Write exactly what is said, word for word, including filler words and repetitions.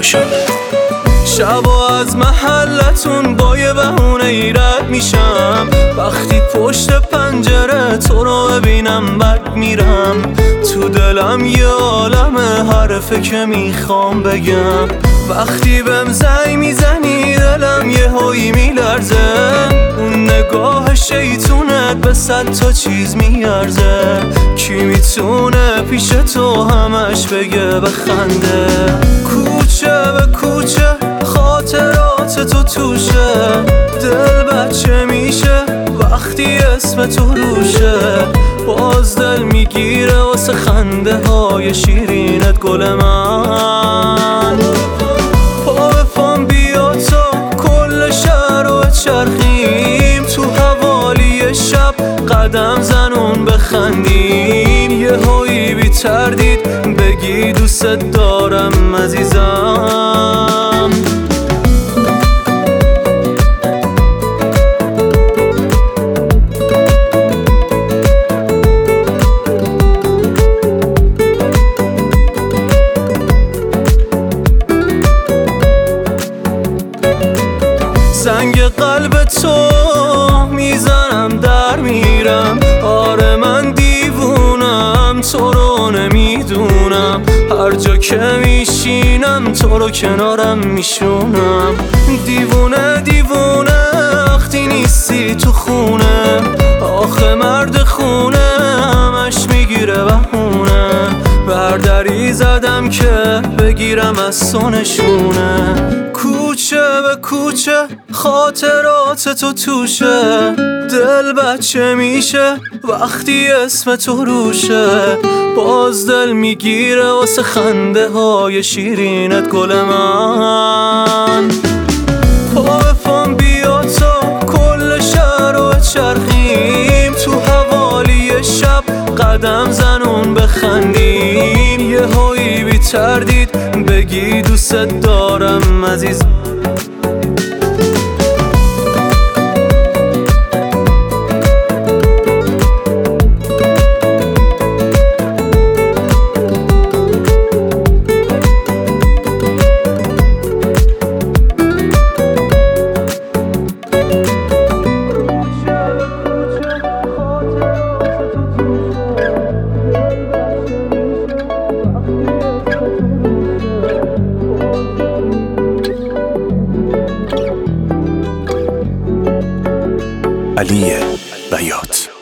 پاشا. شبا از محلتون با یه بهونه ای رد میشم، وقتی پشت پنجره تو رو ببینم بد میرم. تو دلم یه عالم حرفه که میخوام بگم، وقتی بهم زنگ میزنی دلم یه هایی میلرزه. اون نگاه شیطونت به صد تا چیز میارزه، کی میتونه پیش تو همش بگه بخنده. کوچه به کوچه خاطرات تو توشه، دل بچه میشه وقتی اسم تو روشه. باز دل میگیره واسه خنده های شیرینت گل من. پا به پام بیا تا کل شهر رو بچرخیم، تو حوالی شب قدم زنون بخندیم. یه هایی بی تردید بگی دوست دارم عزیزم. زنگ قلب تو میزنم در میرم، آره من دیوونم تو رو نمیدونم. هر جا که میشینم تو رو کنارم میشونم. دیوونه دیوونه وقتی نیستی تو خونه، آخه مرد خونه همش میگیره بهونه. بردری زدم که بگیرم از تو نشونه. کوچه به کوچه خاطرات تو توشه، دل بچه میشه وقتی اسم تو روشه. باز دل میگیره واسه خنده های شیرینت گل من. پا به پام بیا تا کل شهر رو بچرخیم، تو حوالی شب قدم زنون بخندیم. یه هایی بی تردید بگی دوست دارم عزیز. علی بیات.